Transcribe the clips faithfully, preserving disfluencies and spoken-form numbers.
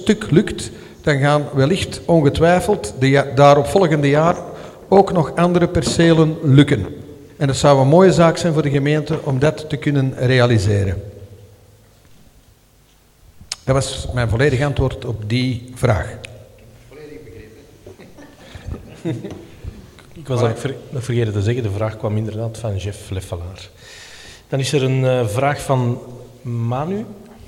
stuk lukt, dan gaan wellicht ongetwijfeld de ja- daaropvolgende jaar ook nog andere percelen lukken. En het zou een mooie zaak zijn voor de gemeente om dat te kunnen realiseren. Dat was mijn volledig antwoord op die vraag. Volledig begrepen. Ik was nog ver, vergeten te zeggen, de vraag kwam inderdaad van Jeff Leffelaar. Dan is er een uh, vraag van Manu,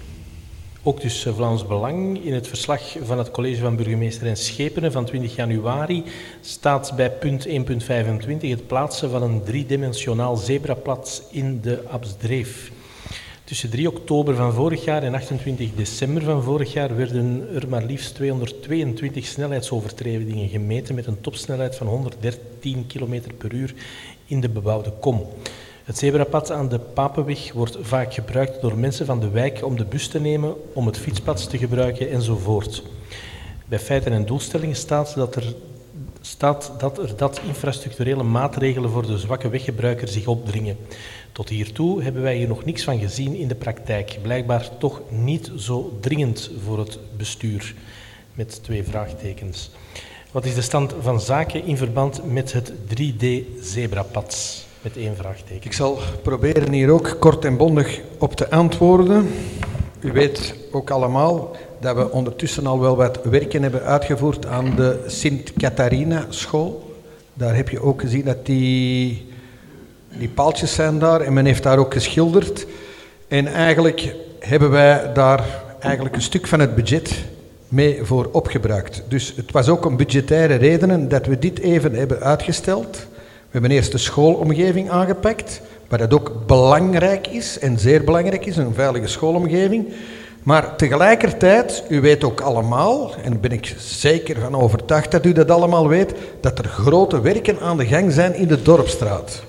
ook dus uh, Vlaams Belang. In het verslag van het college van burgemeester en Schepenen van twintig januari staat bij punt één punt vijfentwintig het plaatsen van een driedimensionaal zebrapad in de Absdreef. Tussen drie oktober van vorig jaar en achtentwintig december van vorig jaar werden er maar liefst tweehonderdtweeëntwintig snelheidsovertredingen gemeten met een topsnelheid van honderddertien kilometer per uur in de bebouwde kom. Het zebrapad aan de Papenweg wordt vaak gebruikt door mensen van de wijk om de bus te nemen, om het fietspad te gebruiken enzovoort. Bij feiten en doelstellingen staat dat er, staat dat, er dat infrastructurele maatregelen voor de zwakke weggebruiker zich opdringen. Tot hiertoe hebben wij hier nog niks van gezien in de praktijk. Blijkbaar toch niet zo dringend voor het bestuur. Met twee vraagtekens. Wat is de stand van zaken in verband met het drie D-zebrapad? Met één vraagteken. Ik zal proberen hier ook kort en bondig op te antwoorden. U weet ook allemaal dat we ondertussen al wel wat werken hebben uitgevoerd aan de Sint-Catharina-school. Daar heb je ook gezien dat die... Die paaltjes zijn daar en men heeft daar ook geschilderd. En eigenlijk hebben wij daar eigenlijk een stuk van het budget mee voor opgebruikt. Dus het was ook om budgettaire redenen dat we dit even hebben uitgesteld. We hebben eerst de schoolomgeving aangepakt, waar dat ook belangrijk is en zeer belangrijk is, een veilige schoolomgeving. Maar tegelijkertijd, u weet ook allemaal, en daar ben ik zeker van overtuigd dat u dat allemaal weet, dat er grote werken aan de gang zijn in de Dorpsstraat.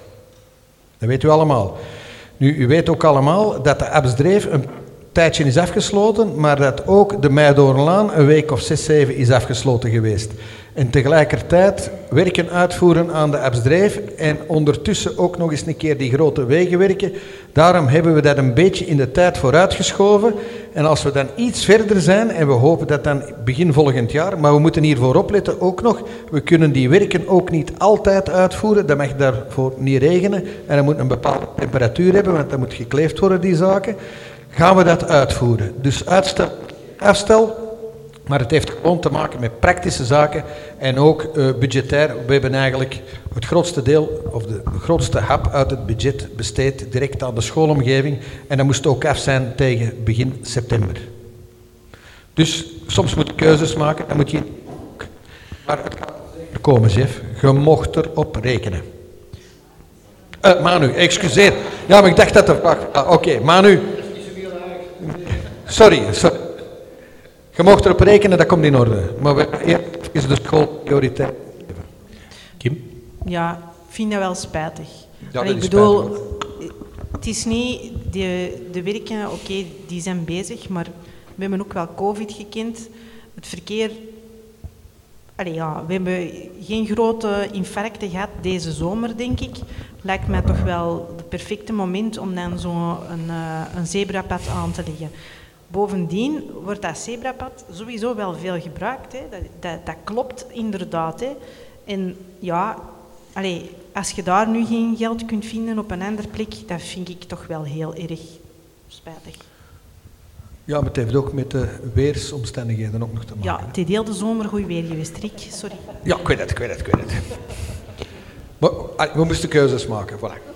Dat weet u allemaal. Nu, u weet ook allemaal dat de Absdreef een tijdje is afgesloten, maar dat ook de Meidoornlaan een week of zes, zeven is afgesloten geweest. En tegelijkertijd werken uitvoeren aan de Absdreef en ondertussen ook nog eens een keer die grote wegen werken. Daarom hebben we dat een beetje in de tijd vooruitgeschoven. En als we dan iets verder zijn, en we hopen dat dan begin volgend jaar, maar we moeten hiervoor opletten ook nog, we kunnen die werken ook niet altijd uitvoeren, dat mag daarvoor niet regenen en dat moet een bepaalde temperatuur hebben, want dat moet gekleefd worden, die zaken. Gaan we dat uitvoeren. Dus uitstel, afstel, maar het heeft gewoon te maken met praktische zaken en ook uh, budgetair. We hebben eigenlijk het grootste deel, of de grootste hap uit het budget besteed direct aan de schoolomgeving en dat moest ook af zijn tegen begin september. Dus soms moet je keuzes maken, dan moet je... Maar het kan er komen, chef. Je mocht erop rekenen. Uh, Manu, excuseer. Ja, maar ik dacht dat er... Ah, Oké, okay, Manu. Sorry, sorry. Je mocht erop rekenen, dat komt in orde. Maar we, eerst is de school prioriteit. Kim? Ja, ik vind dat wel spijtig. Ja, Allee, dat ik is bedoel, spijtig, het is niet, de, de werken, oké, okay, die zijn bezig, maar we hebben ook wel COVID gekend. Het verkeer, allee, ja, we hebben geen grote infarcten gehad deze zomer, denk ik. Lijkt mij toch wel het perfecte moment om dan zo'n een, een zebrapad aan te leggen. Bovendien wordt dat zebrapad sowieso wel veel gebruikt. Hè. Dat, dat, dat klopt inderdaad. Hè. En ja, allee, als je daar nu geen geld kunt vinden op een andere plek, dat vind ik toch wel heel erg spijtig. Ja, maar het heeft ook met de weersomstandigheden ook nog te maken. Ja, het is heel de zomer goed weer geweest, Rick. Sorry. Ja, ik weet het, ik weet het, ik weet het. Maar we moesten keuzes maken, voilà.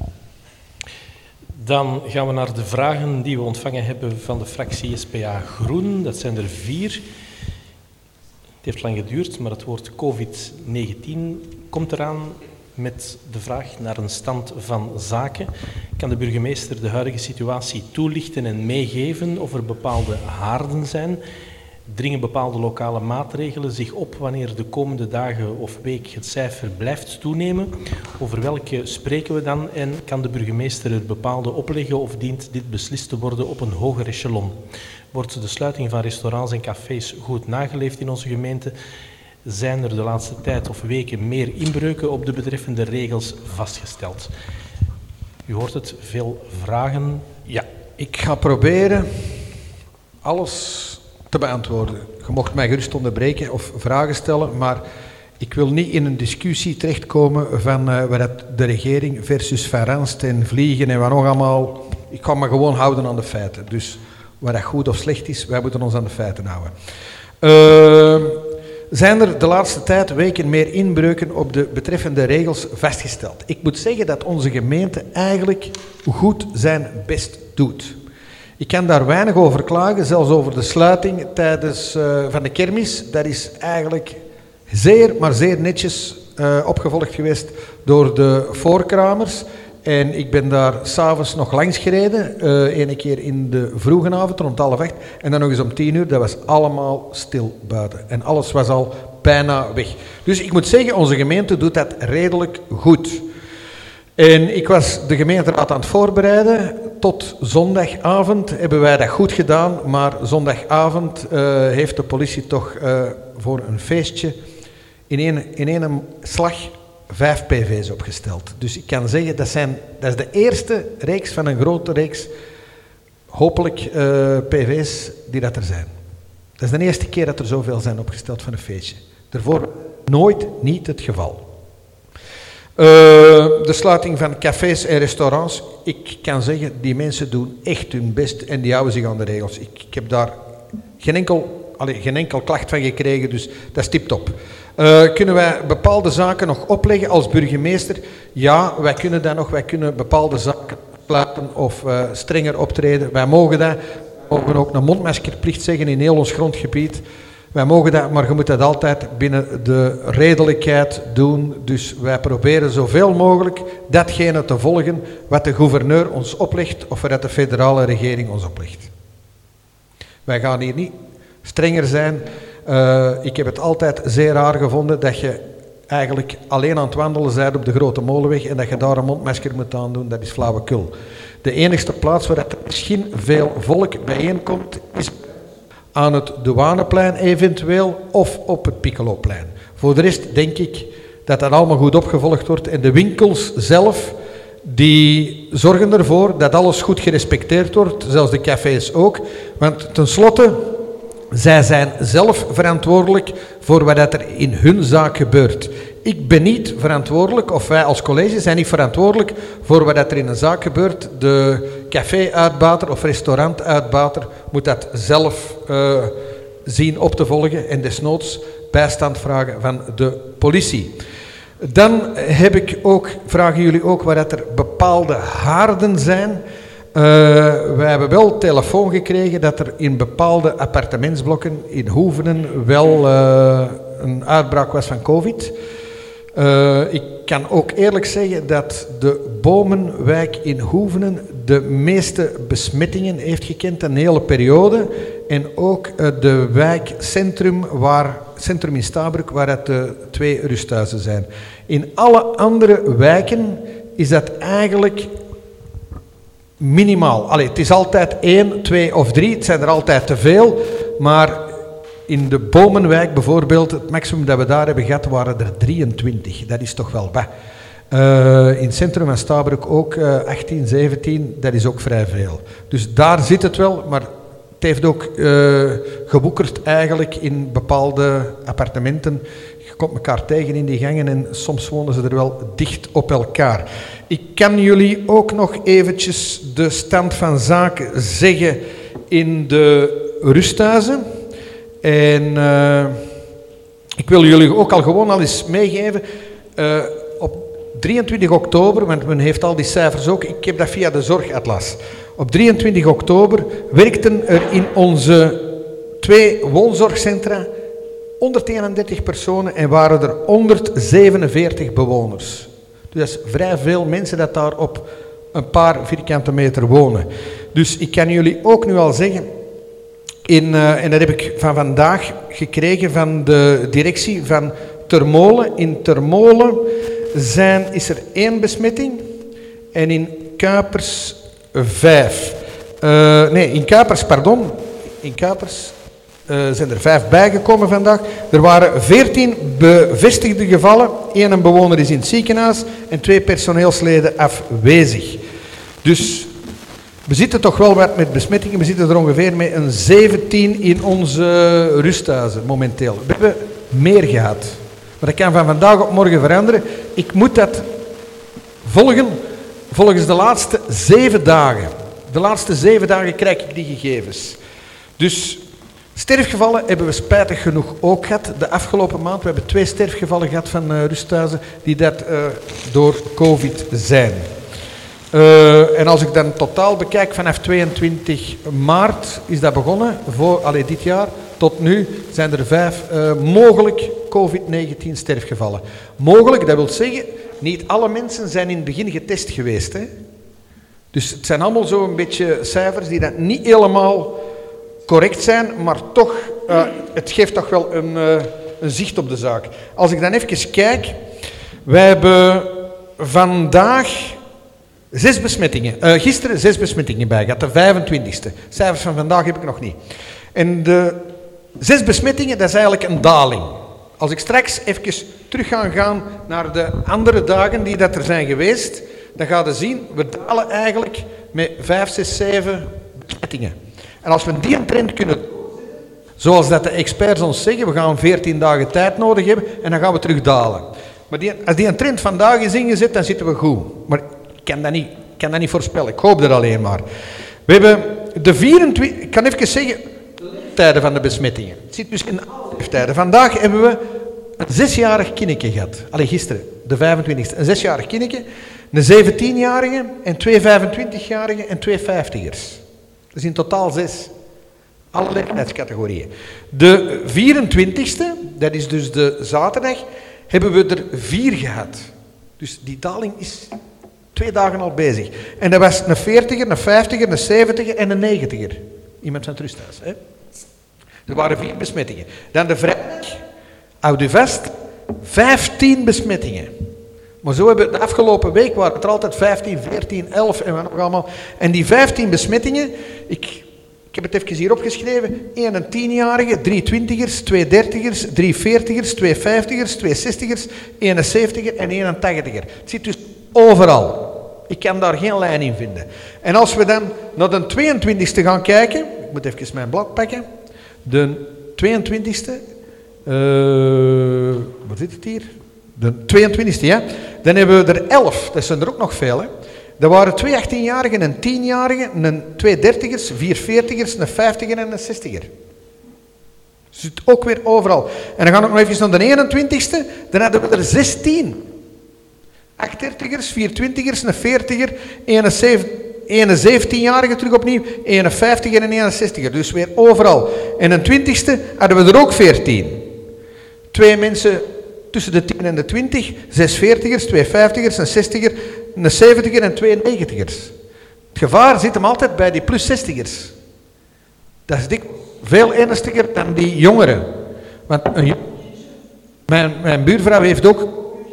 Dan gaan we naar de vragen die we ontvangen hebben van de fractie S P A Groen. Dat zijn er vier. Het heeft lang geduurd, maar het woord covid negentien komt eraan met de vraag naar een stand van zaken. Kan de burgemeester de huidige situatie toelichten en meegeven of er bepaalde haarden zijn? Dringen bepaalde lokale maatregelen zich op wanneer de komende dagen of week het cijfer blijft toenemen? Over welke spreken we dan en kan de burgemeester er bepaalde opleggen of dient dit beslist te worden op een hoger echelon? Wordt de sluiting van restaurants en cafés goed nageleefd in onze gemeente? Zijn er de laatste tijd of weken meer inbreuken op de betreffende regels vastgesteld? U hoort het, veel vragen. Ja. Ik ga proberen alles te beantwoorden. Je mocht mij gerust onderbreken of vragen stellen, maar ik wil niet in een discussie terechtkomen van uh, waar het de regering versus Van Ranst en vliegen en wat nog allemaal. Ik ga me gewoon houden aan de feiten. Dus wat dat goed of slecht is, wij moeten ons aan de feiten houden. Uh, zijn er de laatste tijd weken meer inbreuken op de betreffende regels vastgesteld? Ik moet zeggen dat onze gemeente eigenlijk goed zijn best doet. Ik kan daar weinig over klagen, zelfs over de sluiting tijdens uh, van de kermis. Dat is eigenlijk zeer, maar zeer netjes uh, opgevolgd geweest door de voorkramers. En ik ben daar s'avonds nog langs gereden, uh, ene keer in de vroege avond, rond half acht, en dan nog eens om tien uur, dat was allemaal stil buiten. En alles was al bijna weg. Dus ik moet zeggen, onze gemeente doet dat redelijk goed. En ik was de gemeenteraad aan het voorbereiden. Tot zondagavond hebben wij dat goed gedaan, maar zondagavond uh, heeft de politie toch uh, voor een feestje in één, in één slag vijf P V's opgesteld. Dus ik kan zeggen, dat, zijn, dat is de eerste reeks van een grote reeks, hopelijk uh, P V's die dat er zijn. Dat is de eerste keer dat er zoveel zijn opgesteld van een feestje. Daarvoor nooit niet het geval. Uh, de sluiting van cafés en restaurants, ik kan zeggen, die mensen doen echt hun best en die houden zich aan de regels. Ik, ik heb daar geen enkel, allez, geen enkel klacht van gekregen, dus dat is tip-top. Uh, kunnen wij bepaalde zaken nog opleggen als burgemeester? Ja, wij kunnen dat nog, wij kunnen bepaalde zaken sluiten of uh, strenger optreden. Wij mogen dat, we mogen ook een mondmaskerplicht zeggen in heel ons grondgebied. Wij mogen dat, maar je moet dat altijd binnen de redelijkheid doen. Dus wij proberen zoveel mogelijk datgene te volgen wat de gouverneur ons oplegt of wat de federale regering ons oplegt. Wij gaan hier niet strenger zijn. Uh, ik heb het altijd zeer raar gevonden dat je eigenlijk alleen aan het wandelen bent op de Grote Molenweg en dat je daar een mondmasker moet aandoen, dat is flauwekul. De enigste plaats waar er misschien veel volk bijeenkomt is aan het Douaneplein eventueel of op het Piccoloplein. Voor de rest denk ik dat dat allemaal goed opgevolgd wordt en de winkels zelf die zorgen ervoor dat alles goed gerespecteerd wordt, zelfs de cafés ook, want tenslotte, zij zijn zelf verantwoordelijk voor wat er in hun zaak gebeurt. Ik ben niet verantwoordelijk, of wij als college zijn niet verantwoordelijk voor wat er in een zaak gebeurt. De café-uitbater of restaurant-uitbater moet dat zelf uh, zien op te volgen en desnoods bijstand vragen van de politie. Dan heb ik ook, vragen jullie ook wat er bepaalde haarden zijn. Uh, wij hebben wel telefoon gekregen dat er in bepaalde appartementsblokken in Hoevenen wel uh, een uitbraak was van COVID. Uh, ik kan ook eerlijk zeggen dat de Bomenwijk in Hoevenen de meeste besmettingen heeft gekend een hele periode. En ook uh, de wijk Centrum, waar, Centrum in Stabroek, waar het de twee rusthuizen zijn. In alle andere wijken is dat eigenlijk minimaal. Allee, het is altijd één, twee of drie, het zijn er altijd te veel, maar in de Bomenwijk bijvoorbeeld, het maximum dat we daar hebben gehad, waren er drieëntwintig. Dat is toch wel wat. Uh, in het centrum van Stabroek ook uh, achttien, zeventien, dat is ook vrij veel. Dus daar zit het wel, maar het heeft ook uh, geboekerd eigenlijk in bepaalde appartementen. Je komt elkaar tegen in die gangen en soms wonen ze er wel dicht op elkaar. Ik kan jullie ook nog eventjes de stand van zaken zeggen in de rusthuizen. En uh, ik wil jullie ook al gewoon al eens meegeven, uh, op drieëntwintig oktober, want men heeft al die cijfers ook, ik heb dat via de Zorgatlas. Op drieëntwintig oktober werkten er in onze twee woonzorgcentra honderdeenendertig personen en waren er honderdzevenenveertig bewoners. Dus dat is vrij veel mensen dat daar op een paar vierkante meter wonen. Dus ik kan jullie ook nu al zeggen, in, uh, en dat heb ik van vandaag gekregen van de directie van Termolen. In Termolen zijn, is er één besmetting en in Kuipers vijf. Uh, nee, in Kuipers, pardon. In Kuipers uh, zijn er vijf bijgekomen vandaag. Er waren veertien bevestigde gevallen. Eén bewoner is in het ziekenhuis en twee personeelsleden afwezig. Dus We zitten toch wel wat met besmettingen. We zitten er ongeveer met een zeventien in onze rusthuizen momenteel. We hebben meer gehad. Maar dat kan van vandaag op morgen veranderen. Ik moet dat volgen volgens de laatste zeven dagen. De laatste zeven dagen krijg ik die gegevens. Dus sterfgevallen hebben we spijtig genoeg ook gehad. De afgelopen maand, we hebben twee sterfgevallen gehad van uh, rusthuizen die dat uh, door COVID zijn. Uh, en als ik dan totaal bekijk, vanaf tweeëntwintig maart is dat begonnen, voor allee, dit jaar, tot nu zijn er vijf uh, mogelijk covid negentien sterfgevallen. Mogelijk, dat wil zeggen, niet alle mensen zijn in het begin getest geweest. Hè? Dus het zijn allemaal zo'n beetje cijfers die dan niet helemaal correct zijn, maar toch, uh, het geeft toch wel een, uh, een zicht op de zaak. Als ik dan even kijk, wij hebben vandaag zes besmettingen, uh, gisteren zes besmettingen bij gehad, de vijfentwintigste. Cijfers van vandaag heb ik nog niet. En de zes besmettingen, dat is eigenlijk een daling. Als ik straks even terug ga gaan naar de andere dagen die dat er zijn geweest, dan ga je zien, we dalen eigenlijk met vijf, zes, zeven besmettingen. En als we die trend kunnen, zoals dat de experts ons zeggen, we gaan veertien dagen tijd nodig hebben en dan gaan we terug dalen. Maar die, als die een trend vandaag is ingezet, dan zitten we goed. Maar ik kan dat niet, ik kan dat niet voorspellen, ik hoop dat alleen maar. We hebben de vierentwintig, ik kan even zeggen, de leeftijden van de besmettingen. Het zit dus in alle leeftijden. Vandaag hebben we een zesjarig kindje gehad. Allee, gisteren, de vijfentwintigste. Een zesjarig kindje, een zeventienjarige en twee vijfentwintigjarigen en twee vijftigers. Dus in totaal zes. Alle leeftijdscategorieën. De vierentwintigste, dat is dus de zaterdag, hebben we er vier gehad. Dus die daling is twee dagen al bezig. En dat was een veertiger, een vijftiger, een zeventiger en een negentiger. Iemand van het rusthuis. Hè? Er waren vier besmettingen. Dan de vrijdag, houd u vast, vijftien besmettingen. Maar zo hebben we de afgelopen week waren het er altijd vijftien, veertien, elf en wat nog allemaal. En die vijftien besmettingen, ik, ik heb het even hier opgeschreven, één een tienjarige, drie twintigers, twee dertigers, drie veertigers, twee vijftigers, twee zestigers, één een zeventiger en één een tachtiger. Het zit dus overal. Ik kan daar geen lijn in vinden. En als we dan naar de tweeëntwintigste gaan kijken, ik moet even mijn blad pakken, de tweeëntwintigste, uh, wat zit het hier? De tweeëntwintigste, ja. Dan hebben we er elf, dat zijn er ook nog veel. Hè. Dat waren twee achttienjarigen, een tienjarige, een twee dertigers, vier veertigers, een vijftiger en een zestiger. Dus het ook weer overal. En dan gaan we nog even naar de eenentwintigste, dan hadden we er zestien. acht dertigers, vier twintigers, een veertiger, een zeventienjarige terug opnieuw, een vijftiger en een zestiger. Dus weer overal. En een twintigste hadden we er ook veertien. Twee mensen tussen de tien en de twintig, zes veertigers, twee vijftigers, een zestiger, een zeventiger en twee negentigers. Het gevaar zit hem altijd bij die plus zestigers. Dat is dik veel ernstiger dan die jongeren. Want een, mijn, mijn buurvrouw heeft ook,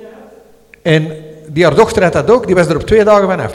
en die haar dochter had dat ook, die was er op twee dagen vanaf.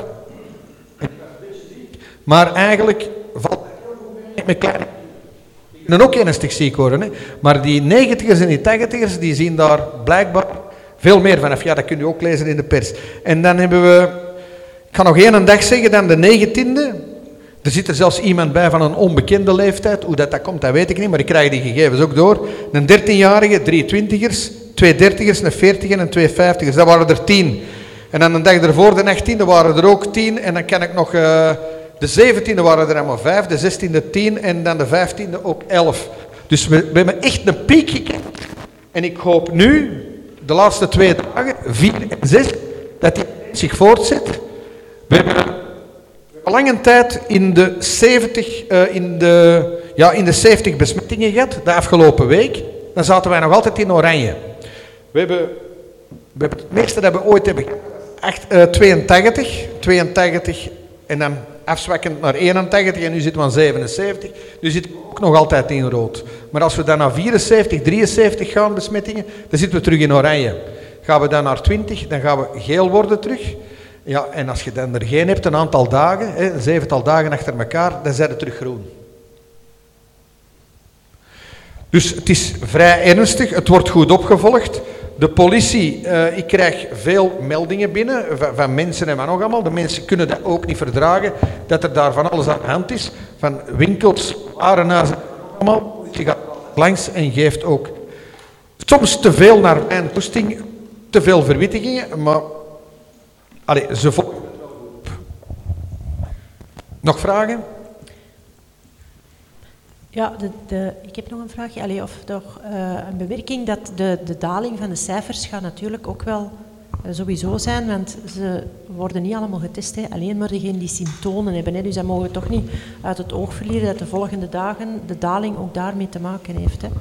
Maar eigenlijk valt het met kleine en ook ernstig ziek worden. Hè. Maar die negentigers en die tachtigers, die zien daar blijkbaar veel meer vanaf. Ja, dat kun je ook lezen in de pers. En dan hebben we, ik ga nog één dag zeggen, dan de negentiende. Er zit er zelfs iemand bij van een onbekende leeftijd. Hoe dat, dat komt, dat weet ik niet, maar ik krijg die gegevens ook door. Een dertienjarige, drie twintigers, twee dertigers, een veertiger en twee vijftigers. Dat waren er tien. En dan een dag ervoor, de achttiende, waren er ook tien. En dan kan ik nog... Uh, De zeventiende waren er allemaal vijf, de zestiende tien en dan de vijftiende ook elf. Dus we, we hebben echt een piek gekend. En ik hoop nu, de laatste twee dagen, vier en zes, dat die zich voortzet. We hebben een lange tijd in de zeventig, uh, in de, ja, in de zeventig besmettingen gehad, de afgelopen week. Dan zaten wij nog altijd in oranje. We hebben, we hebben het meeste dat we ooit hebben gehad, uh, tweeëntachtig, tweeëntachtig en dan afzwakkend naar eenentachtig en nu zitten we aan zevenenzeventig. Nu zitten we ook nog altijd in rood. Maar als we dan naar vierenzeventig, drieënzeventig gaan besmettingen, dan zitten we terug in oranje. Gaan we dan naar twintig, dan gaan we geel worden terug. Ja, en als je dan er geen hebt, een aantal dagen, hè, een zevental dagen achter elkaar, dan zijn we terug groen. Dus het is vrij ernstig, het wordt goed opgevolgd. De politie, uh, ik krijg veel meldingen binnen van, van mensen en wat nog allemaal. De mensen kunnen dat ook niet verdragen, dat er daar van alles aan de hand is. Van winkels, warenhuizen, allemaal. De politie gaat langs en geeft ook soms te veel naar mijn toesting, te veel verwittigingen, maar allez, ze volgen het wel op. Nog vragen? Ja, de, de, ik heb nog een vraagje, Allee, of toch uh, een bemerking dat de, de daling van de cijfers gaat natuurlijk ook wel uh, sowieso zijn, want ze worden niet allemaal getest, hè. Alleen maar degenen die symptomen hebben. Hè. Dus dat mogen we toch niet uit het oog verliezen dat de volgende dagen de daling ook daarmee te maken heeft. Hè.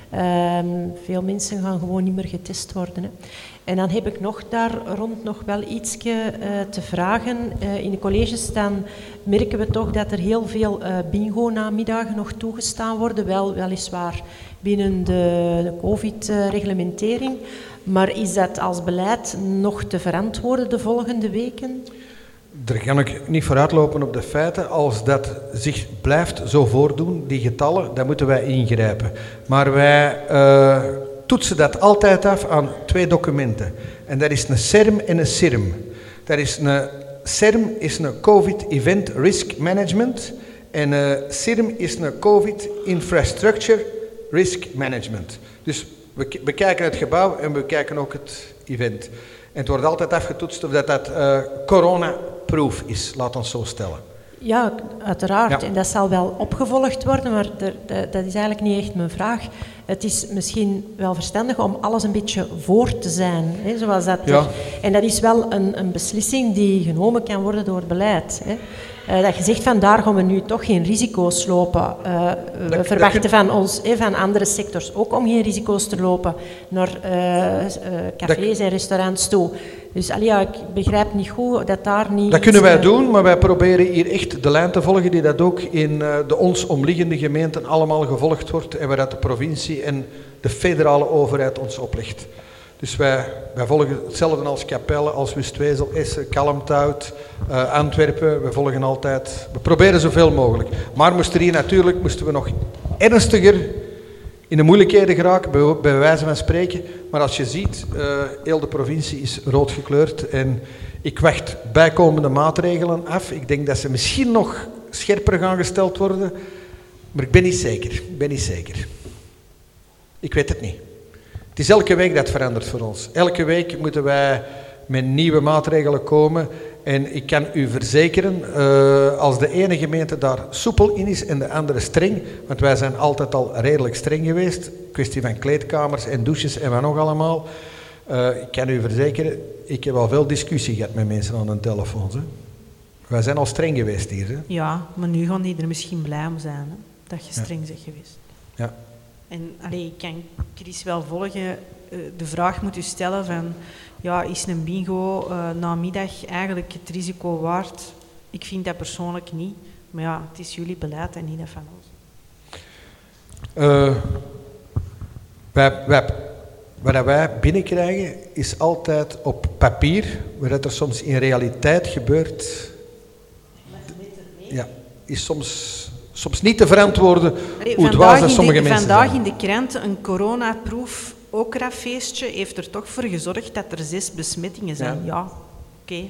Um, veel mensen gaan gewoon niet meer getest worden. Hè. En dan heb ik nog daar rond nog wel iets uh, te vragen. Uh, in de colleges dan merken we toch dat er heel veel uh, bingo-namiddagen nog toegestaan worden. Wel, weliswaar binnen de, de COVID-reglementering. Maar is dat als beleid nog te verantwoorden de volgende weken? Daar ga ik niet vooruitlopen op de feiten. Als dat zich blijft zo voordoen, die getallen, dan moeten wij ingrijpen. Maar wij uh, toetsen dat altijd af aan twee documenten. En dat is een C E R M en een C I R M. Dat is een C E R M is een COVID Event Risk Management en een C I R M is een COVID Infrastructure Risk Management. Dus we bekijken het gebouw en we bekijken ook het event. En het wordt altijd afgetoetst of dat, dat uh, corona-proof is, laat ons zo stellen. Ja, uiteraard. Ja. En dat zal wel opgevolgd worden, maar er, dat is eigenlijk niet echt mijn vraag. Het is misschien wel verstandig om alles een beetje voor te zijn. Hè, zoals dat ja. er, en dat is wel een, een beslissing die genomen kan worden door het beleid. Hè. Uh, dat je zegt van daar gaan we nu toch geen risico's lopen. Uh, we dat, verwachten dat, van ons, eh, van andere sectors ook om geen risico's te lopen naar uh, uh, cafés dat, en restaurants toe. Dus allee, ja, ik begrijp niet goed dat daar niet... Dat kunnen wij doen, maar wij proberen hier echt de lijn te volgen die dat ook in uh, de ons omliggende gemeenten allemaal gevolgd wordt en waar dat de provincie en de federale overheid ons oplegt. Dus wij, wij volgen hetzelfde als Capelle, als Wustwezel, Essen, Kalmthout, uh, Antwerpen. We volgen altijd, we proberen zoveel mogelijk. Maar moesten hier natuurlijk, moesten we nog ernstiger in de moeilijkheden geraken, bij, bij wijze van spreken. Maar als je ziet, uh, heel de provincie is rood gekleurd en ik wacht bijkomende maatregelen af. Ik denk dat ze misschien nog scherper gaan gesteld worden, maar ik ben niet zeker. Ik ben niet zeker. Ik weet het niet. Het is elke week dat verandert voor ons. Elke week moeten wij met nieuwe maatregelen komen. En ik kan u verzekeren, uh, als de ene gemeente daar soepel in is en de andere streng, want wij zijn altijd al redelijk streng geweest, kwestie van kleedkamers en douches en wat nog allemaal. Uh, ik kan u verzekeren, ik heb al veel discussie gehad met mensen aan de telefoon. Hè. Wij zijn al streng geweest hier. Hè. Ja, maar nu gaan die er misschien blij om zijn, hè, dat je streng ja. bent geweest. Ja. En allee, ik kan Chris wel volgen. Uh, de vraag moet u stellen van, ja, is een bingo uh, namiddag eigenlijk het risico waard? Ik vind dat persoonlijk niet. Maar ja, het is jullie beleid en niet dat van ons. Uh, wij, wij, wat wij binnenkrijgen is altijd op papier. Wat er soms in realiteit gebeurt, ja, is soms... soms niet te verantwoorden Allee, hoe dwaas dat sommige de, mensen vandaag zijn. Vandaag in de krant een coronaproof okrafeestje heeft er toch voor gezorgd dat er zes besmettingen zijn. Ja, ja oké. Okay.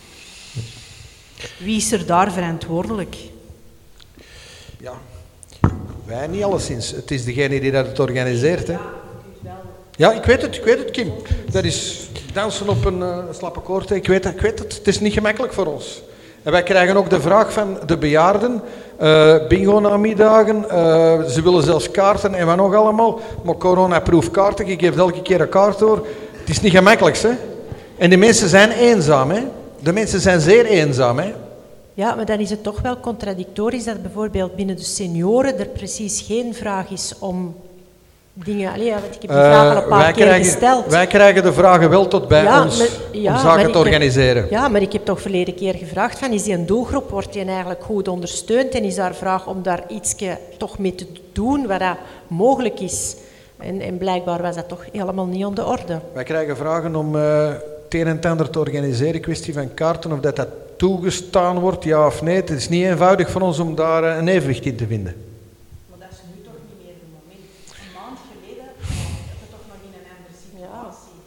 Wie is er daar verantwoordelijk? Ja, wij niet alleszins. Het is degene die dat het organiseert. Hè. Ja, ik weet het, ik weet het, Kim. Dat is dansen op een uh, slappe koord. Ik weet het, ik weet het. Het is niet gemakkelijk voor ons. En wij krijgen ook de vraag van de bejaarden, uh, bingo-namiddagen, uh, ze willen zelfs kaarten en wat nog allemaal, maar corona-proof kaarten, ik geef elke keer een kaart door. Het is niet gemakkelijk, hè. En de mensen zijn eenzaam, hè. De mensen zijn zeer eenzaam, hè. Ja, maar dan is het toch wel contradictorisch dat bijvoorbeeld binnen de senioren er precies geen vraag is om... dingen. Allee, ja, want ik heb die vraag al een paar uh, keer krijgen, gesteld. Wij krijgen de vragen wel tot bij ja, ons maar, ja, om zaken te heb, organiseren. Ja, maar ik heb toch verleden keer gevraagd van, is die een doelgroep, wordt die eigenlijk goed ondersteund en is daar vraag om daar iets toch mee te doen wat dat mogelijk is. En, en blijkbaar was dat toch helemaal niet aan de orde. Wij krijgen vragen om uh, het een en het ander te organiseren, kwestie van kaarten, of dat dat toegestaan wordt, ja of nee. Het is niet eenvoudig voor ons om daar uh, een evenwicht in te vinden. Maar dat is nu toch niet meer het moment. Een maand geleden was het toch nog in een andere situatie.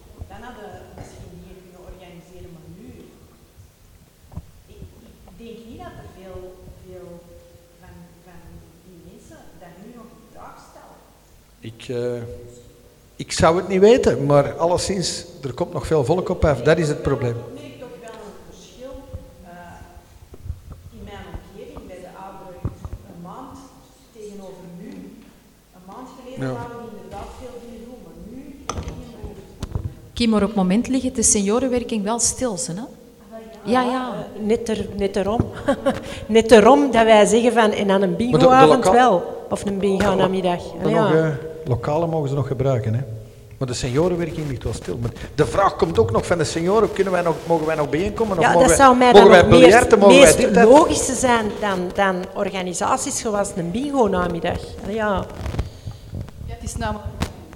Ik, uh, ik zou het niet weten, maar alleszins, er komt nog veel volk op af. Dat is het probleem. Ik merk toch wel een verschil uh, in mijn omgeving bij de ouderen een maand tegenover nu. Een maand geleden ja. waren we inderdaad veel dingen doen, maar nu... Kim, maar op het moment ligt de seniorenwerking wel stil, hè? Ja, ja. Uh, net, er, net erom. Net erom dat wij zeggen van, en aan een bingoavond lokaal... wel. Of een bingo-namiddag. De Ja. nog, uh, lokale mogen ze nog gebruiken, hè. Maar de seniorenwerking ligt wel stil. Maar de vraag komt ook nog van de senioren, kunnen wij nog, mogen wij nog bijeenkomen? Of Ja, mogen dat wij, zou mij mogen dan wij het biljarten, meest, mogen wij meest dit, dat? logische zijn dan, dan organisaties zoals een bingo-namiddag. Ja. Ja, het is namelijk...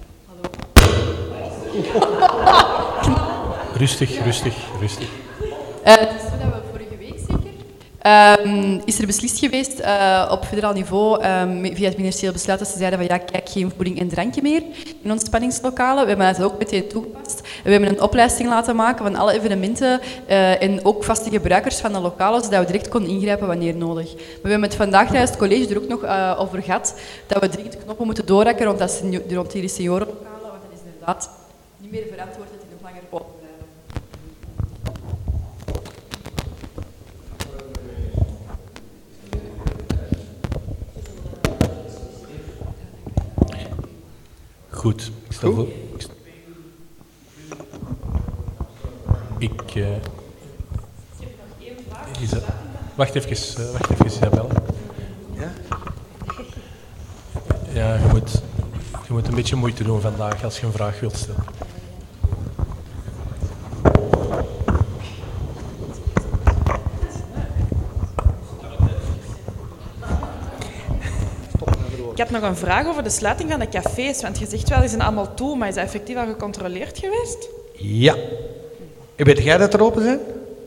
Rustig, rustig, rustig. Uh, het is zo dat we vorige week zeker... Um, is er beslist geweest uh, op federaal niveau um, via het ministerieel besluit dat ze zeiden van ja, kijk, geen voeding en drankje meer in ontspanningslokalen. We hebben dat ook meteen toegepast. We hebben een opleiding laten maken van alle evenementen uh, en ook vaste gebruikers van de lokalen, zodat we direct konden ingrijpen wanneer nodig. Maar we hebben het vandaag tijdens het college er ook nog uh, over gehad dat we dringend knoppen moeten doorhakken rond, dat senior, rond die seniorenlokalen, want dat is inderdaad niet meer verantwoord dat die nog langer open blijven. Goed, ik stel voor. Ik. Uh, Isa, wacht even, uh, wacht even, Isabel. Ja? Ja, je moet, je moet een beetje moeite doen vandaag als je een vraag wilt stellen. Ik had nog een vraag over de sluiting van de cafés, want je zegt wel, die zijn allemaal toe, maar is dat effectief al gecontroleerd geweest? Ja. En weet jij dat er open zijn?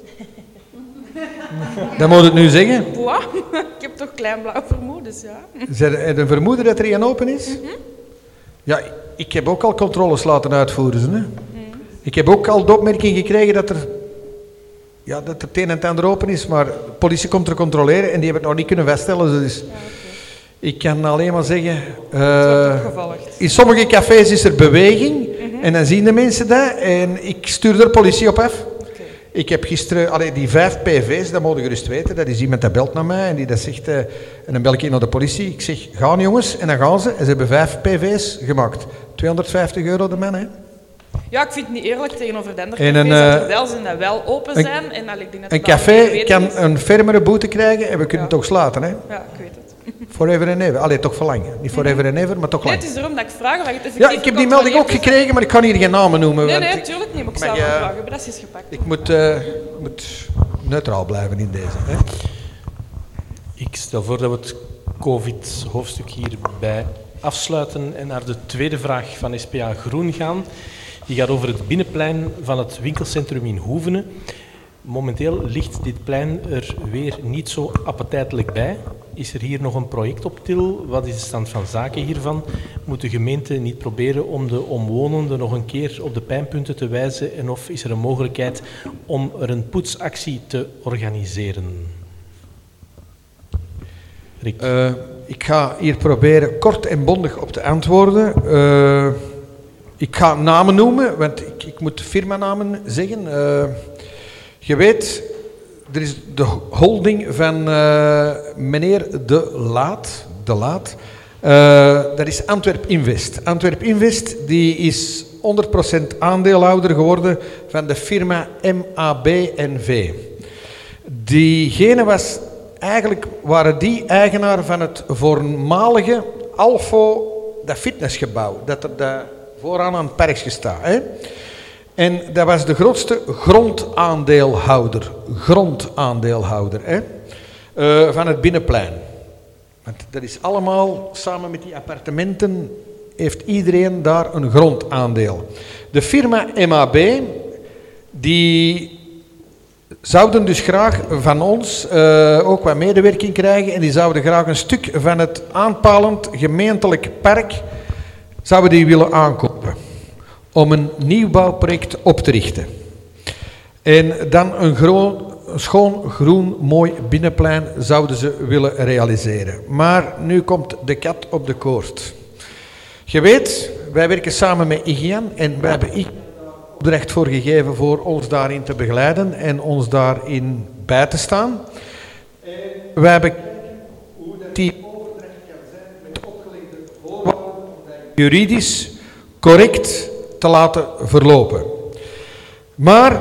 Dan moet het nu zeggen. Boah, ik heb toch klein blauw vermoedens, ja. Zijn er een vermoeden dat er een open is? Mm-hmm. Ja, ik heb ook al controles laten uitvoeren. Hè? Mm. Ik heb ook al de opmerking gekregen dat er, ja, dat er het een en het ander open is, maar de politie komt er controleren en die hebben het nog niet kunnen vaststellen. Dus ja, okay. Ik kan alleen maar zeggen, uh, in sommige cafés is er beweging mm-hmm. en dan zien de mensen dat en ik stuur er politie op af. Okay. Ik heb gisteren, allee, die vijf P V's, dat moet je gerust weten, dat is iemand dat belt naar mij en die dat zegt, uh, en dan bel ik naar de politie. Ik zeg, gaan jongens, en dan gaan ze en ze hebben vijf P V's gemaakt. tweehonderdvijftig euro de man, hè. Ja, ik vind het niet eerlijk tegenover de andere en cafés, een, uh, dat er wel zijn dat wel open zijn. Een, en dat ik denk dat een café kan is. Een fermere boete krijgen en we kunnen ja. toch sluiten, hè. Ja, ik weet het. Forever and ever. Allee, toch verlang. Niet forever and ever, maar toch lang. Nee, het is erom dat ik vraag of je het effectief Ja, ik heb die melding ook gekregen, maar ik kan hier geen namen noemen. Nee, nee, natuurlijk niet, maar ik zou wel vragen. Maar dat is gepakt. Ik moet, uh, moet neutraal blijven in deze. Hè? Ik stel voor dat we het COVID-hoofdstuk hierbij afsluiten en naar de tweede vraag van S P A Groen gaan. Die gaat over het binnenplein van het winkelcentrum in Hoevenen. Momenteel ligt dit plein er weer niet zo appetijtelijk bij. Is er hier nog een project op til? Wat is de stand van zaken hiervan? Moet de gemeente niet proberen om de omwonenden nog een keer op de pijnpunten te wijzen? En of is er een mogelijkheid om er een poetsactie te organiseren? Rick. Uh, ik ga hier proberen kort en bondig op te antwoorden. Uh, ik ga namen noemen, want ik, ik moet firmanamen zeggen. Uh, je weet... Er is de holding van uh, meneer De Laat. De Laat. Uh, dat is Antwerp Invest. Antwerp Invest die is honderd procent aandeelhouder geworden van de firma M A B N V. Diegene was, eigenlijk waren die eigenaar van het voormalige Alfo, dat fitnessgebouw, dat er daar vooraan aan het perkje staat. Hè? En dat was de grootste grondaandeelhouder, grondaandeelhouder hè, uh, van het binnenplein. Want dat is allemaal, samen met die appartementen, heeft iedereen daar een grondaandeel. De firma M A B, die zouden dus graag van ons uh, ook wat medewerking krijgen en die zouden graag een stuk van het aanpalend gemeentelijk park zouden die willen aankopen. Om een nieuwbouwproject op te richten. En dan een, groen, een schoon, groen, mooi binnenplein zouden ze willen realiseren. Maar nu komt de kat op de koord. Je weet, wij werken samen met I G I A N en wij hebben I G I A N opdracht voor gegeven voor ons daarin te begeleiden en ons daarin bij te staan. Wij hebben gekeken hoe die overdracht kan zijn met opgelegde voorwaarden om dat juridisch correct te laten verlopen. Maar,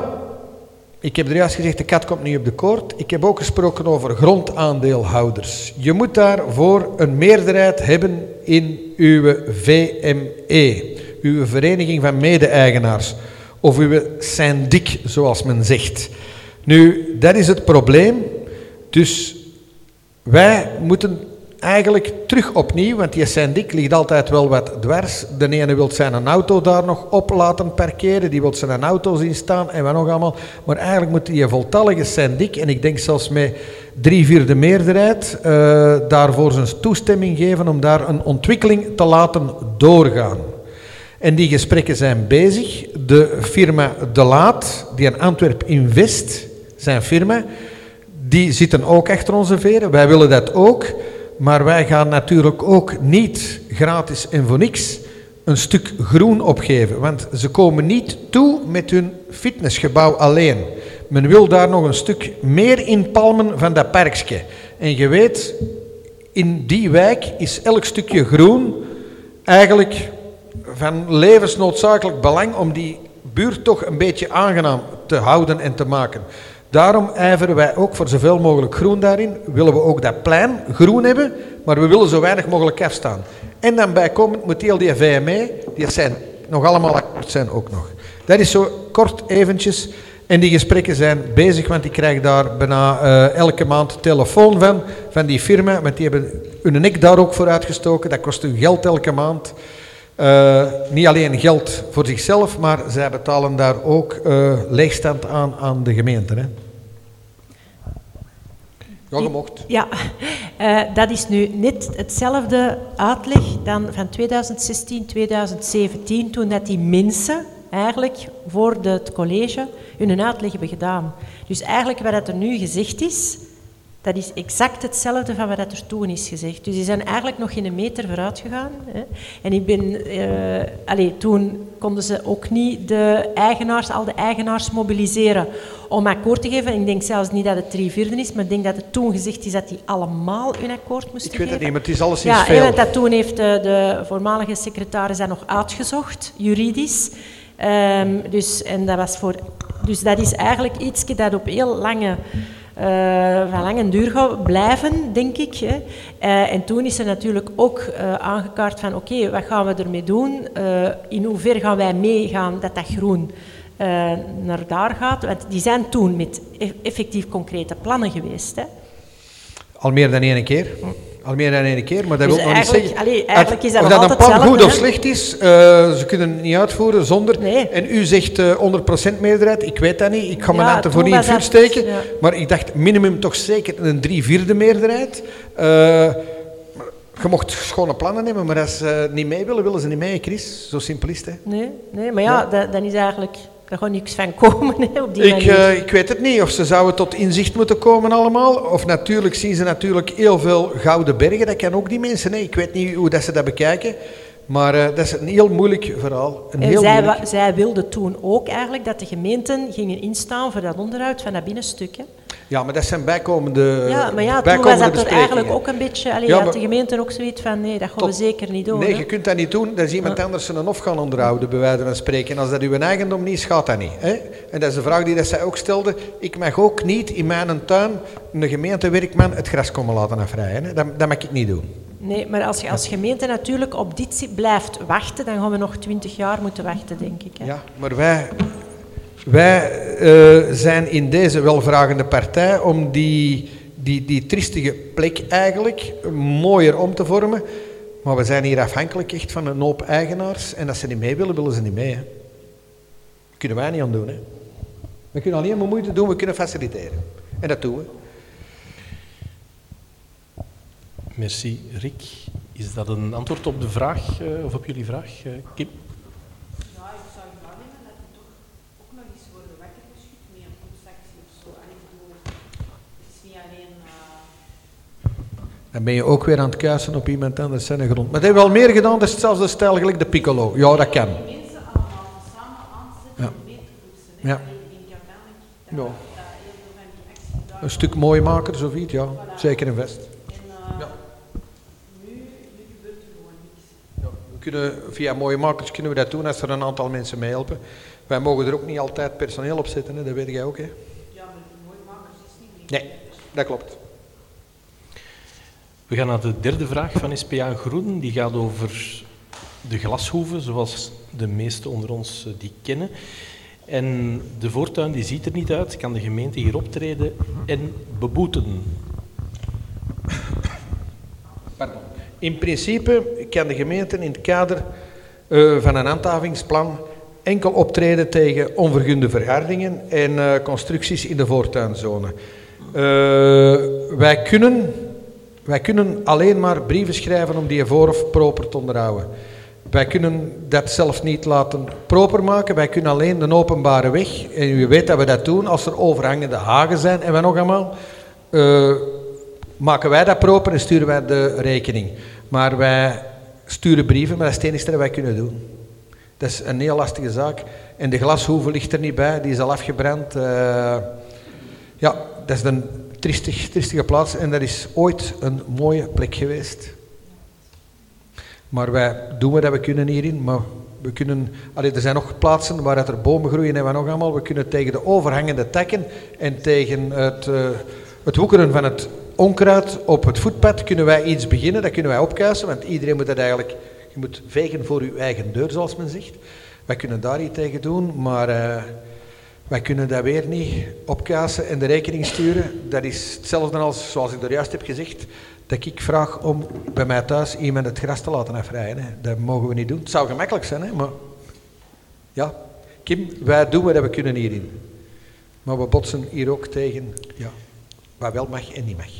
ik heb er juist gezegd, de kat komt niet op de koord. Ik heb ook gesproken over grondaandeelhouders. Je moet daarvoor een meerderheid hebben in uw V M E, uw Vereniging van Mede-eigenaars, of uw syndic, zoals men zegt. Nu, dat is het probleem. Dus wij moeten eigenlijk terug opnieuw, want die syndic ligt altijd wel wat dwars. De ene wil zijn auto daar nog op laten parkeren, die wil zijn auto zien staan en wat nog allemaal. Maar eigenlijk moet die voltallige syndic, en ik denk zelfs met drie vierde meerderheid, uh, daarvoor zijn toestemming geven om daar een ontwikkeling te laten doorgaan. En die gesprekken zijn bezig. De firma De Laat, die in Antwerp Invest, zijn firma, die zitten ook achter onze veren. Wij willen dat ook. Maar wij gaan natuurlijk ook niet gratis en voor niks een stuk groen opgeven. Want ze komen niet toe met hun fitnessgebouw alleen. Men wil daar nog een stuk meer in palmen van dat parkje. En je weet, in die wijk is elk stukje groen eigenlijk van levensnoodzakelijk belang om die buurt toch een beetje aangenaam te houden en te maken. Daarom ijveren wij ook voor zoveel mogelijk groen daarin. Willen we ook dat plein groen hebben, maar we willen zo weinig mogelijk afstaan. En dan bijkomend moet heel die V M E, die zijn nog allemaal akkoord zijn ook nog. Dat is zo kort eventjes. En die gesprekken zijn bezig, want ik krijg daar bijna uh, elke maand telefoon van, van die firma, want die hebben hun nek daar ook voor uitgestoken. Dat kost hun geld elke maand. Uh, niet alleen geld voor zichzelf, maar zij betalen daar ook uh, leegstand aan aan de gemeente. Hè. Ja, je mocht. Ja, uh, dat is nu net hetzelfde uitleg dan van tweeduizend zestien, tweeduizend zeventien, toen dat die mensen eigenlijk voor de, het college hun uitleg hebben gedaan. Dus eigenlijk wat er nu gezegd is, dat is exact hetzelfde van wat er toen is gezegd. Dus die zijn eigenlijk nog geen meter vooruit gegaan. Hè. En ik ben, uh, allez, toen konden ze ook niet de eigenaars, al de eigenaars mobiliseren om akkoord te geven. Ik denk zelfs niet dat het drie vierde is, maar ik denk dat het toen gezegd is dat die allemaal hun akkoord moesten geven. Ik weet het niet, maar het is alleszins ja, veel. Ja, dat toen heeft de, de voormalige secretaris dat nog uitgezocht, juridisch. Um, dus, en dat was voor, dus dat is eigenlijk iets dat op heel lange... Uh, van lang en duur gaan blijven, denk ik. Hè. Uh, en toen is er natuurlijk ook uh, aangekaart van oké, okay, wat gaan we ermee doen? Uh, in hoeverre gaan wij meegaan dat dat groen uh, naar daar gaat? Want die zijn toen met effectief concrete plannen geweest. Hè. Al meer dan één keer. Al meer dan één keer, maar dat dus wil nog niet zeggen. Allee, eigenlijk is dat of nog dat een altijd plan goed hè? of slecht is, uh, ze kunnen het niet uitvoeren zonder... Nee. En u zegt uh, honderd procent meerderheid, ik weet dat niet, ik ga mijn ja, hand ervoor niet in het vuur steken, ja. Maar ik dacht minimum toch zeker een drie vierde meerderheid. Uh, je mocht schone plannen nemen, maar als ze niet mee willen, willen ze niet mee, Chris. Zo simpel is het. Hè? Nee, nee, maar ja, ja. Dat, dat is eigenlijk... Daar gaat niks van komen hè, op die ik, manier. Uh, ik weet het niet, of ze zouden tot inzicht moeten komen allemaal. Of natuurlijk zien ze natuurlijk heel veel gouden bergen. Dat kan ook die mensen. Nee, ik weet niet hoe dat ze dat bekijken. Maar uh, dat is een heel moeilijk verhaal. Een en heel zij, moeilijk... zij wilden toen ook eigenlijk dat de gemeenten gingen instaan voor dat onderhoud van dat binnenstuk. Hè. Ja, maar dat zijn bijkomende Ja, maar ja, toen was dat er eigenlijk ook een beetje... Allee, ja, maar, had de gemeente ook zoiets van, nee, dat gaan tot, we zeker niet doen. Nee, hè. je kunt dat niet doen. Dan is iemand ja. anders een hof gaan onderhouden, bij wijze van spreken. En als dat uw eigendom niet is, gaat dat niet. Hè? En dat is de vraag die dat zij ook stelde. Ik mag ook niet in mijn tuin een gemeentewerkman het gras komen laten afrijden. Hè? Dat, dat mag ik niet doen. Nee, maar als je als gemeente natuurlijk op dit blijft wachten, dan gaan we nog twintig jaar moeten wachten, denk ik. Hè. Ja, maar wij... Wij uh, zijn in deze welvragende partij om die, die, die triestige plek eigenlijk mooier om te vormen. Maar we zijn hier afhankelijk echt van een hoop eigenaars. En als ze niet mee willen, willen ze niet mee. Hè. Dat kunnen wij niet aan doen. Hè. We kunnen alleen maar moeite doen, we kunnen faciliteren. En dat doen we. Merci, Rick. Is dat een antwoord op de vraag, uh, of op jullie vraag, uh, Kim? Dan ben je ook weer aan het kuisen op iemand anders zijn grond. Maar dat hebben we al meer gedaan, dat is hetzelfde stijl gelijk de piccolo. Ja, dat kan. Ja. Ja. Ja. Een stuk mooi maken, zoiets, ja. Zeker een vest. Ja. Ja. We kunnen, via mooie makers kunnen we dat doen als er een aantal mensen mee helpen. Wij mogen er ook niet altijd personeel op zetten, hè? Dat weet jij ook, hè? Ja, maar die mooie makers is niet. Nee, dat klopt. We gaan naar de derde vraag van S P A Groen. Die gaat over de glashoeven, zoals de meesten onder ons die kennen. En de voortuin die ziet er niet uit. Kan de gemeente hier optreden en beboeten? Pardon. In principe kan de gemeente in het kader uh, van een handhavingsplan enkel optreden tegen onvergunde verhardingen en uh, constructies in de voortuinzone. Uh, wij, kunnen, wij kunnen alleen maar brieven schrijven om die voorhof proper te onderhouden. Wij kunnen dat zelf niet laten proper maken, wij kunnen alleen de openbare weg, en u weet dat we dat doen als er overhangende hagen zijn en wat nog allemaal, uh, maken wij dat proper en sturen wij de rekening. Maar wij sturen brieven, maar dat is het enige dat wij kunnen doen. Dat is een heel lastige zaak. En de glashoeve ligt er niet bij, die is al afgebrand. Uh, ja, dat is een triestig, triestige plaats en dat is ooit een mooie plek geweest. Maar wij doen wat we kunnen hierin, maar we kunnen... Allee, er zijn nog plaatsen waar er bomen groeien en wat nog allemaal. We kunnen tegen de overhangende takken en tegen het, uh, het woekeren van het onkruid op het voetpad kunnen wij iets beginnen. Dat kunnen wij opkuisen, want iedereen moet dat eigenlijk... Je moet vegen voor uw eigen deur, zoals men zegt. Wij kunnen daar iets tegen doen, maar uh, wij kunnen dat weer niet opkuisen en de rekening sturen. Dat is hetzelfde als, zoals ik er juist heb gezegd, dat ik vraag om bij mij thuis iemand het gras te laten afrijden. Hè. Dat mogen we niet doen. Het zou gemakkelijk zijn, hè, maar... Ja, Kim, wij doen wat we kunnen hierin. Maar we botsen hier ook tegen ja, wat wel mag en niet mag.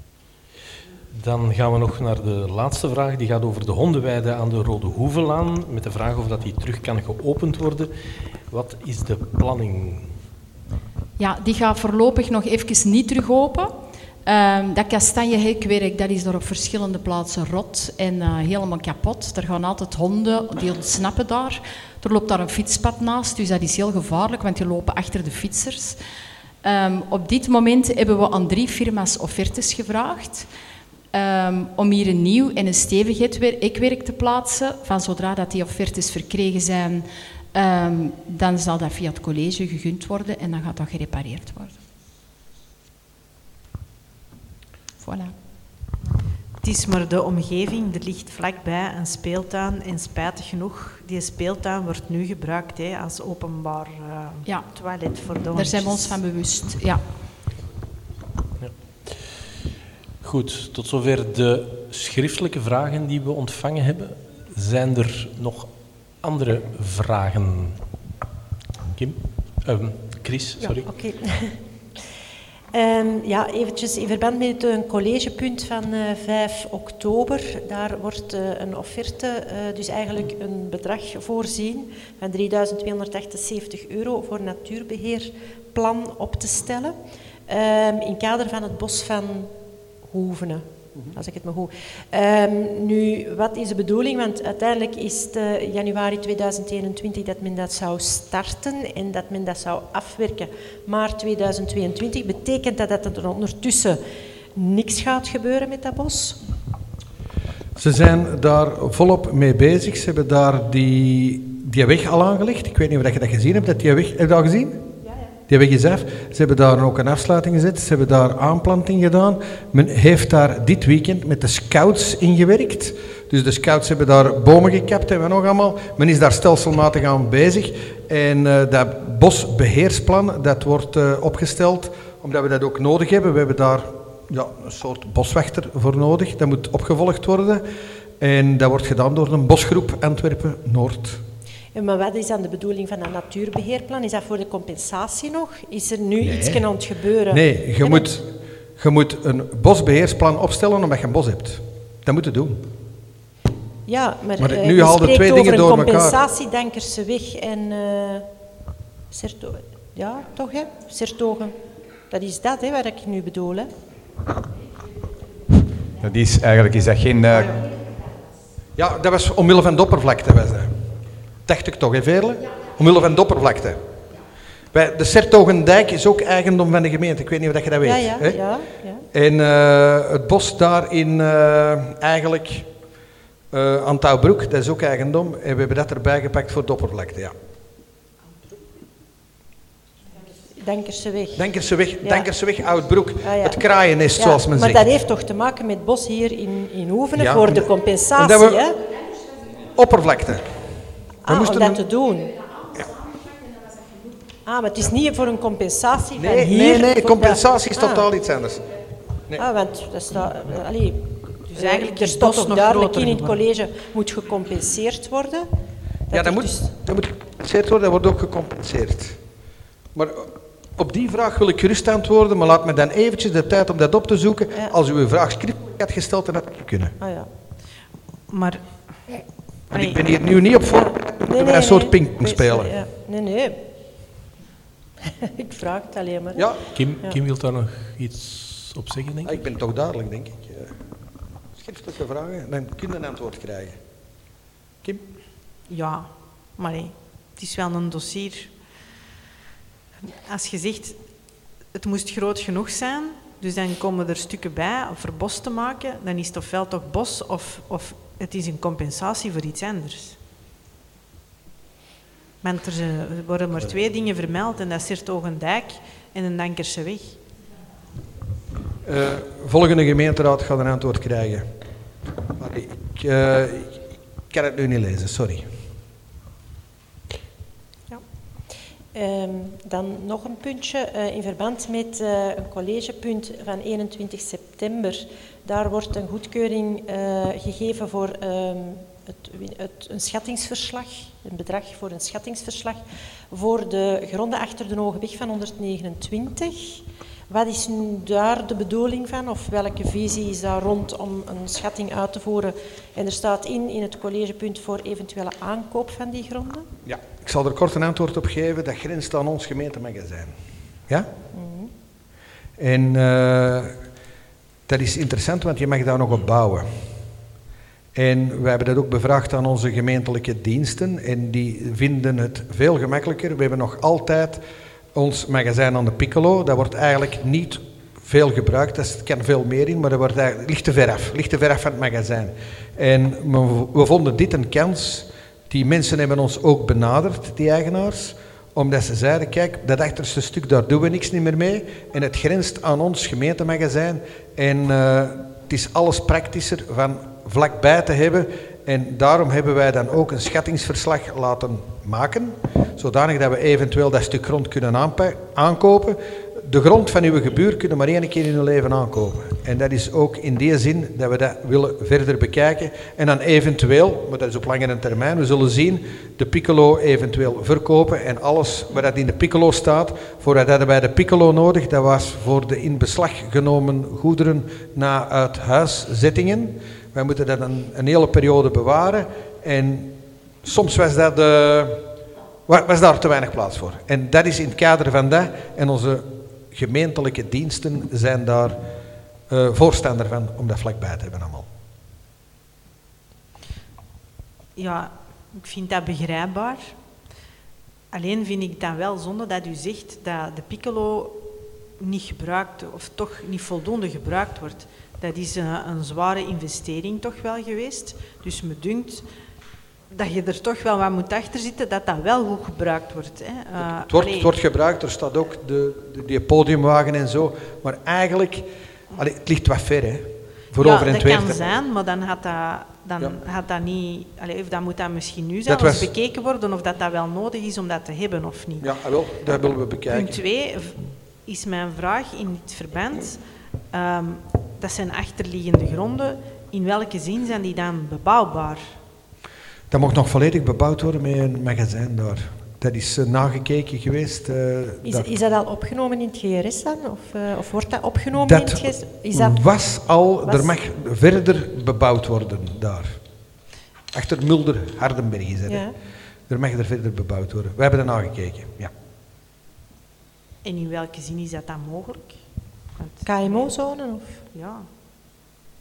Dan gaan we nog naar de laatste vraag. Die gaat over de hondenweide aan de Rode Hoevelaan. Met de vraag of dat die terug kan geopend worden. Wat is de planning? Ja, die gaat voorlopig nog even niet terug open. Um, dat kastanjehekwerk, dat is daar op verschillende plaatsen rot en uh, helemaal kapot. Er gaan altijd honden, die ontsnappen daar. Er loopt daar een fietspad naast, dus dat is heel gevaarlijk, want die lopen achter de fietsers. Um, op dit moment hebben we aan drie firma's offertes gevraagd. Um, om hier een nieuw en een stevig hekwerk te plaatsen. Van zodra dat die offertes verkregen zijn, um, dan zal dat via het college gegund worden en dan gaat dat gerepareerd worden. Voilà. Het is maar de omgeving, er ligt vlakbij een speeltuin en spijtig genoeg, die speeltuin wordt nu gebruikt hè, als openbaar uh, ja. toilet voor de hondjes. Daar zijn we ons van bewust, ja. ja. Goed, tot zover de schriftelijke vragen die we ontvangen hebben. Zijn er nog andere vragen? Kim? Uh, Chris, sorry. Ja, oké. Um, ja, eventjes in verband met een collegepunt van uh, vijf oktober. Daar wordt uh, een offerte, uh, dus eigenlijk een bedrag voorzien van drieduizend tweehonderdachtenzeventig euro voor natuurbeheerplan op te stellen. Um, in kader van het bos van Hoevenen. Als ik het maar goed. Um, nu, wat is de bedoeling? Want uiteindelijk is het uh, januari tweeduizend eenentwintig dat men dat zou starten en dat men dat zou afwerken. Maar tweeduizend tweeëntwintig betekent dat dat er ondertussen niks gaat gebeuren met dat bos? Ze zijn daar volop mee bezig. Ze hebben daar die, die weg al aangelegd. Ik weet niet of je dat gezien hebt. Dat die weg, heb je dat al gezien? Die weg is af. Ze hebben daar ook een afsluiting gezet. Ze hebben daar aanplanting gedaan. Men heeft daar dit weekend met de scouts ingewerkt. Dus de scouts hebben daar bomen gekapt en wat nog allemaal. Men is daar stelselmatig aan bezig. En uh, dat bosbeheersplan, dat wordt uh, opgesteld omdat we dat ook nodig hebben. We hebben daar ja, een soort boswachter voor nodig. Dat moet opgevolgd worden. En dat wordt gedaan door een bosgroep Antwerpen-Noord. Maar wat is dan de bedoeling van dat natuurbeheerplan? Is dat voor de compensatie nog? Is er nu nee. iets aan het gebeuren? Nee, je, moet, je moet een bosbeheersplan opstellen omdat je een bos hebt. Dat moet je doen. Ja, maar, maar uh, nu haal je twee dingen door elkaar. compensatie, Dankerse weg en uh, Sertogen. Ja, toch hè? Sertogen. Dat is dat hè, wat ik nu bedoel hè. Dat is, eigenlijk is dat geen... Uh... Ja, dat was omwille van de oppervlakte. Was dat. Dacht ik toch, hè Veerle? Omwille van de oppervlakte. Bij de Sertogendijk is ook eigendom van de gemeente. Ik weet niet of je dat weet. Ja, ja, hè? ja, ja. En uh, het bos daar in uh, eigenlijk uh, aan Touwbroek, dat is ook eigendom. En we hebben dat erbij gepakt voor de oppervlakte, ja. Dankerseweg. Dankerseweg, Ja. Dankerseweg, Oudbroek. Ah, ja. Het kraaiennest, Ja, zoals men maar zegt. dat heeft toch te maken met het bos hier in, in Oevenen Ja, voor en- de en compensatie, dat we- hè? Oppervlakte. We Ah, moesten om dat een- te doen. Ah, maar het is niet voor een compensatie van Nee, hier. nee, nee, voor compensatie is dat- ah. totaal iets anders. Nee. Ah, want dat staat... eh, Allee, Dus eigenlijk er is het stond bos toch nog duidelijk groter in in het geworden. college moet gecompenseerd worden. Ja, er dat moet, dus- dat moet gecompenseerd worden, dat wordt ook gecompenseerd. Maar op die vraag wil ik gerust antwoorden, maar laat me dan eventjes de tijd om dat op te zoeken. Ja. Als u uw vraag schriftelijk had gesteld, dan had ik kunnen. Ah ja. Maar... Want ik ben hier nu niet op voor Nee, nee, een soort nee. pingpong Nee, spelen. sorry, ja. Nee, nee. Ik vraag het alleen maar. Ja, Kim, Ja. Kim wil daar nog iets op zeggen, denk ik? ik ben toch duidelijk, denk ik. Eh, Schriftelijke vragen, dan kun je een antwoord krijgen. Kim? Ja, maar nee, het is wel een dossier. Als je zegt, het moest groot genoeg zijn, dus dan komen er stukken bij om voor bos te maken, dan is het ofwel toch bos of, of het is een compensatie voor iets anders. Want er, zijn- er worden maar twee dingen vermeld en dat is Sertogendijk en een Dankerseweg. Uh, volgende gemeenteraad gaat een antwoord krijgen. Maar ik, uh, ik kan het nu niet lezen, sorry. Um, dan nog een puntje uh, in verband met uh, een collegepunt van eenentwintig september. Daar wordt een goedkeuring uh, gegeven voor um, het, het, een schattingsverslag, een bedrag voor een schattingsverslag voor de gronden achter de Hogeweg van honderdnegenentwintig. Wat is nu daar de bedoeling van of welke visie is daar rond om een schatting uit te voeren? En er staat in, in het collegepunt voor eventuele aankoop van die gronden. Ja, ik zal er kort een antwoord op geven. Dat grenst aan ons gemeentemagazijn. Ja? Mm-hmm. En uh, dat is interessant, want je mag daar nog op bouwen. En we hebben dat ook bevraagd aan onze gemeentelijke diensten en die vinden het veel gemakkelijker. We hebben nog altijd ons magazijn aan de Piccolo. Dat wordt eigenlijk niet veel gebruikt, dat kan veel meer in, maar dat wordt eigenlijk, ligt te ver af, ligt te ver af van het magazijn. En we vonden dit een kans. Die mensen hebben ons ook benaderd, die eigenaars, omdat ze zeiden, kijk, dat achterste stuk, daar doen we niks niet meer mee. En het grenst aan ons gemeentemagazijn. En uh, het is alles praktischer van vlakbij te hebben. En daarom hebben wij dan ook een schattingsverslag laten maken, zodanig dat we eventueel dat stuk grond kunnen aankopen. De grond van uw gebuur kunnen maar één keer in uw leven aankopen. En dat is ook in die zin dat we dat willen verder bekijken. En dan eventueel, maar dat is op langere termijn, we zullen zien de Piccolo eventueel verkopen. En alles wat dat in de Piccolo staat, voor dat hadden wij de Piccolo nodig. Dat was voor de in beslag genomen goederen na uithuiszettingen. Wij moeten dat een, een hele periode bewaren. En soms was dat... Uh, was daar te weinig plaats voor. En dat is in het kader van dat. En onze gemeentelijke diensten zijn daar uh, voorstander van om dat vlakbij te hebben allemaal. Ja, ik vind dat begrijpbaar. Alleen vind ik dan wel zonde dat u zegt dat de Piccolo niet gebruikt, of toch niet voldoende gebruikt wordt. Dat is een, een zware investering toch wel geweest. Dus me dunkt dat je er toch wel wat moet achter zitten, dat dat wel goed gebruikt wordt. Hè. Uh, het, wordt het wordt gebruikt, er staat ook de, de, die podiumwagen en zo, maar eigenlijk, allee, het ligt wat ver, hè. Voor ja, over en dat twee kan zijn, maar dan had dat, dan ja. had dat niet... Allee, of dan moet dat misschien nu zelfs was... bekeken worden, of dat dat wel nodig is om dat te hebben of niet. Ja, wel, dat willen we bekijken. Punt twee is mijn vraag in dit verband. Um, dat zijn achterliggende gronden. In welke zin zijn die dan bebouwbaar? Dat mag nog volledig bebouwd worden met een magazijn daar. Dat is uh, nagekeken geweest. Uh, is, dat... is dat al opgenomen in het G R S dan? Of, uh, of wordt dat opgenomen dat in het G R S? Is dat... was al, was... er mag verder bebouwd worden daar. Achter Mulder, Hardenberg is dat. Ja. Er mag er verder bebouwd worden. We hebben er nagekeken, ja. En in welke zin is dat dan mogelijk? Want... K M O-zone? Of? Ja.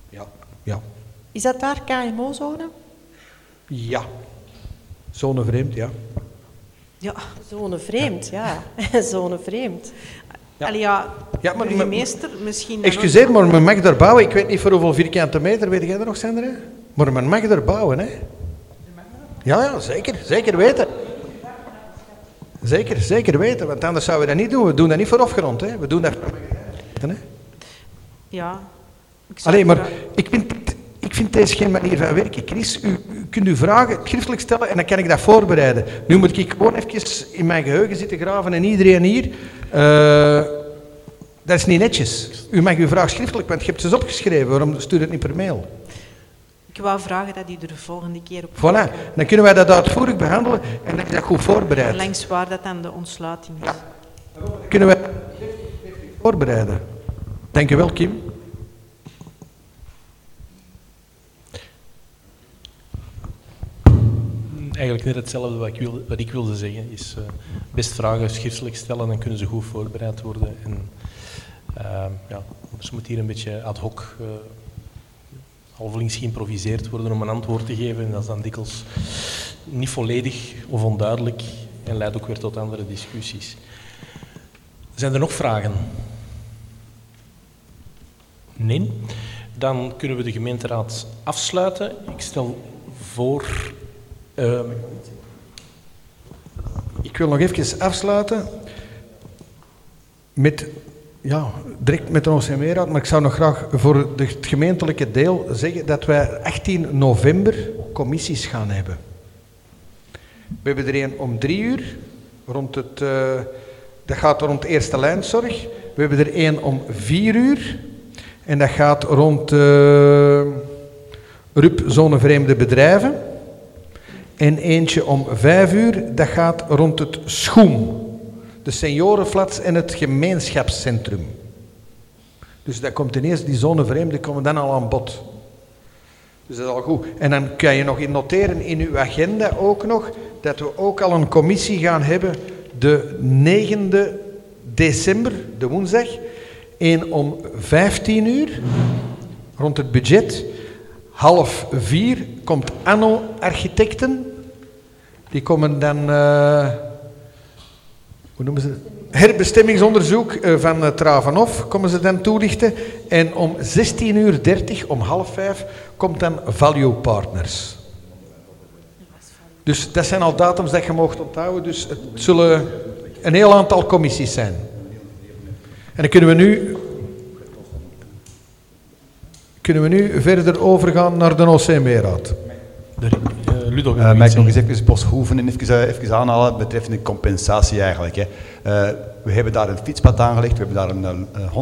Ja. Ja. Is dat daar K M O-zone? Ja. Zone vreemd, ja. Ja, zone vreemd, ja. Zone vreemd. Ja. Allee, ja, Ja, maar- burgemeester misschien... dan Excuseer, maar men mag er bouwen. Ik weet niet voor hoeveel vierkante meter, weet jij dat nog, Sandra? Maar men mag er bouwen, hè? Ja, ja, zeker. Zeker weten. Zeker, zeker weten, want anders zouden we dat niet doen. We doen dat niet voor afgerond, hè? We doen dat voor hè? ook- Ja. Ik zou Allee, maar graag- ik vind, ik vind deze geen manier van werken. Chris, u, u kunt uw vragen schriftelijk stellen en dan kan ik dat voorbereiden. Nu moet ik gewoon even in mijn geheugen zitten graven en iedereen hier. Uh, dat is niet netjes. U mag uw vraag schriftelijk, want je hebt ze eens opgeschreven. Waarom stuur je het niet per mail? Ik wou vragen dat u er de volgende keer op... Voilà, dan kunnen wij dat uitvoerig behandelen en dan is dat goed voorbereid. Langs waar dat dan de ontsluiting is. Kunnen wij voorbereiden. Dank u wel, Kim. Eigenlijk net hetzelfde wat ik, wil, wat ik wilde zeggen, is uh, best vragen schriftelijk stellen, dan kunnen ze goed voorbereid worden. En, uh, ja, dus moet hier een beetje ad hoc, uh, halvelings geïmproviseerd worden om een antwoord te geven. En dat is dan dikwijls niet volledig of onduidelijk en leidt ook weer tot andere discussies. Zijn er nog vragen? Nee? Dan kunnen we de gemeenteraad afsluiten. Ik stel voor... Uh, Ik wil nog even afsluiten met, ja, direct met de O C M-raad, maar ik zou nog graag voor het gemeentelijke deel zeggen dat wij achttien november commissies gaan hebben. We hebben er een om drie uur, rond het, uh, dat gaat rond de eerste lijnzorg. We hebben er een om vier uur en dat gaat rond uh, R U P, zonevreemde bedrijven. En eentje om vijf uur, dat gaat rond het Schoem, de seniorenflats en het gemeenschapscentrum. Dus dat komt ineens, die zonevreemden komen dan al aan bod. Dus dat is al goed. En dan kan je nog in noteren in uw agenda ook nog, dat we ook al een commissie gaan hebben de negende december, de woensdag, één om vijftien uur, rond het budget. Half vier komt Anno Architecten. Die komen dan, uh, hoe noemen ze het? Herbestemmingsonderzoek uh, van uh, Travenhof komen ze dan toelichten. En om zestien uur dertig, om half vijf, komt dan Value Partners. Dus dat zijn al datums dat je mag onthouden. Dus het zullen een heel aantal commissies zijn. En dan kunnen we nu... Kunnen we nu verder overgaan naar de O C M-raad? Uh, Ludo, Uh, mag ik nog eens even Boshoeven en even, uh, even aanhalen betreffende compensatie eigenlijk. Hè. Uh, we hebben daar een fietspad aangelegd, we hebben daar een, een